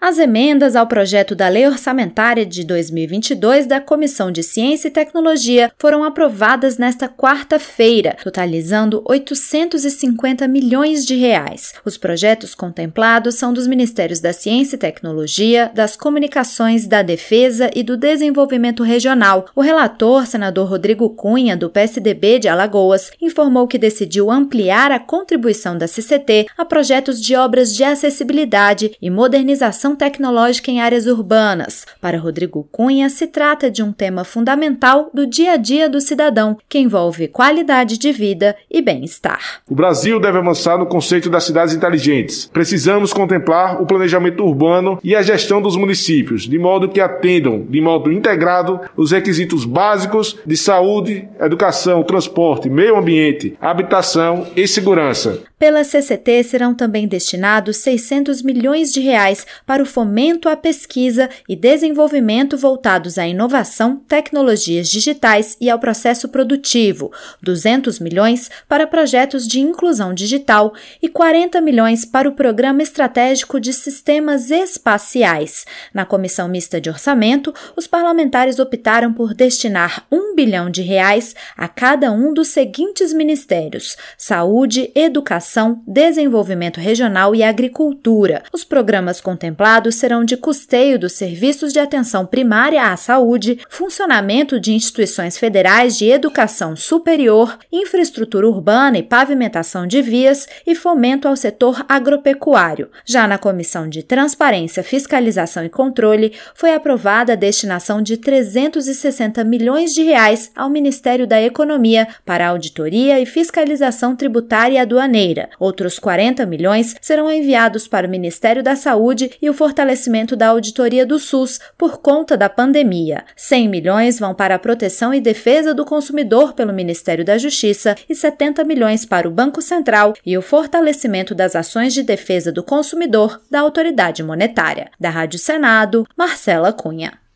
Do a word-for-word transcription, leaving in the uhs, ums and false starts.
As emendas ao projeto da Lei Orçamentária de dois mil e vinte e dois da Comissão de Ciência e Tecnologia foram aprovadas nesta quarta-feira, totalizando oitocentos e cinquenta milhões de reais. Os projetos contemplados são dos Ministérios da Ciência e Tecnologia, das Comunicações, da Defesa e do Desenvolvimento Regional. O relator, senador Rodrigo Cunha, do P S D B de Alagoas, informou que decidiu ampliar a contribuição da C C T a projetos de obras de acessibilidade e modernização tecnológica em áreas urbanas. Para Rodrigo Cunha, se trata de um tema fundamental do dia a dia do cidadão, que envolve qualidade de vida e bem-estar. O Brasil deve avançar no conceito das cidades inteligentes. Precisamos contemplar o planejamento urbano e a gestão dos municípios, de modo que atendam, de modo integrado, os requisitos básicos de saúde, educação, transporte, meio ambiente, habitação e segurança. Pela C C T serão também destinados seiscentos milhões de reais para o fomento à pesquisa e desenvolvimento voltados à inovação, tecnologias digitais e ao processo produtivo, duzentos milhões para projetos de inclusão digital e quarenta milhões para o Programa Estratégico de Sistemas Espaciais. Na Comissão Mista de Orçamento, os parlamentares optaram por destinar um bilhão de reais a cada um dos seguintes ministérios: Saúde, Educação, Desenvolvimento Regional e Agricultura. Os programas contemplados serão de custeio dos serviços de atenção primária à saúde, funcionamento de instituições federais de educação superior, infraestrutura urbana e pavimentação de vias e fomento ao setor agropecuário. Já na Comissão de Transparência, Fiscalização e Controle, foi aprovada a destinação de trezentos e sessenta milhões de reais ao Ministério da Economia para auditoria e fiscalização tributária e aduaneira. Outros quarenta milhões serão enviados para o Ministério da Saúde e o fortalecimento da auditoria do SUS por conta da pandemia. cem milhões vão para a proteção e defesa do consumidor pelo Ministério da Justiça e setenta milhões para o Banco Central e o fortalecimento das ações de defesa do consumidor da Autoridade Monetária. Da Rádio Senado, Marcela Cunha.